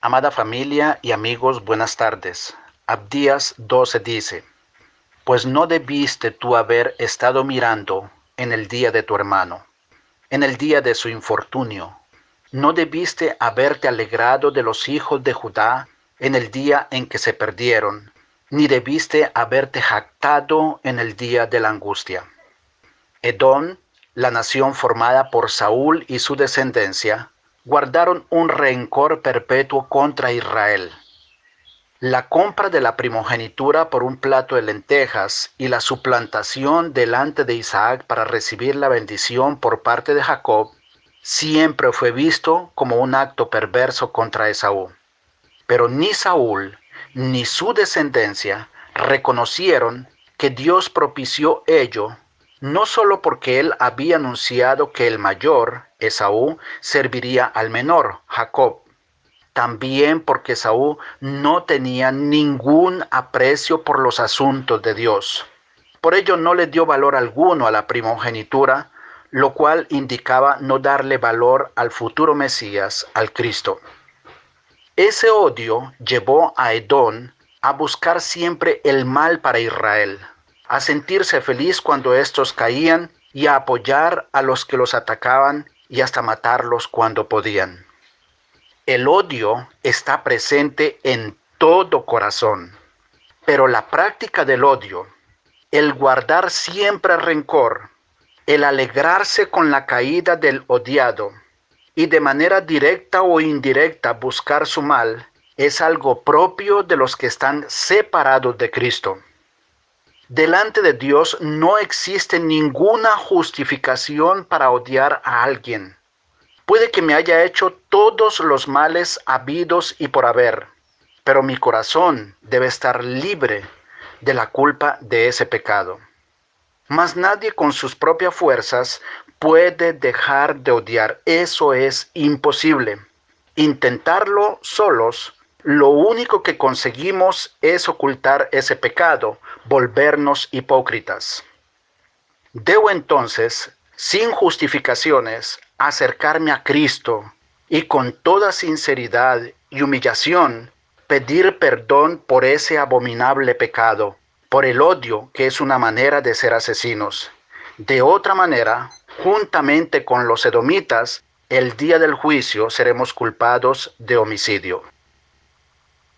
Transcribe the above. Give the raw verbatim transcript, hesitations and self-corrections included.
Amada familia y amigos, buenas tardes. Abdías doce dice: Pues no debiste tú haber estado mirando en el día de tu hermano, en el día de su infortunio. No debiste haberte alegrado de los hijos de Judá en el día en que se perdieron, ni debiste haberte jactado en el día de la angustia. Edom, la nación formada por Saúl y su descendencia, guardaron un rencor perpetuo contra Israel. La compra de la primogenitura por un plato de lentejas y la suplantación delante de Isaac para recibir la bendición por parte de Jacob siempre fue visto como un acto perverso contra Esaú. Pero ni Saúl ni su descendencia reconocieron que Dios propició ello, no solo porque él había anunciado que el mayor, Esaú, serviría al menor, Jacob, también porque Esaú no tenía ningún aprecio por los asuntos de Dios. Por ello no le dio valor alguno a la primogenitura, lo cual indicaba no darle valor al futuro Mesías, al Cristo. Ese odio llevó a Edom a buscar siempre el mal para Israel, a sentirse feliz cuando estos caían y a apoyar a los que los atacaban y hasta matarlos cuando podían. El odio está presente en todo corazón, pero la práctica del odio, el guardar siempre rencor, el alegrarse con la caída del odiado y de manera directa o indirecta buscar su mal, es algo propio de los que están separados de Cristo. Delante de Dios no existe ninguna justificación para odiar a alguien. Puede que me haya hecho todos los males habidos y por haber, pero mi corazón debe estar libre de la culpa de ese pecado. Mas nadie con sus propias fuerzas puede dejar de odiar. Eso es imposible. Intentarlo solos, lo único que conseguimos es ocultar ese pecado, volvernos hipócritas. Debo entonces, sin justificaciones, acercarme a Cristo y con toda sinceridad y humillación pedir perdón por ese abominable pecado, por el odio que es una manera de ser asesinos. De otra manera, juntamente con los edomitas, el día del juicio seremos culpados de homicidio.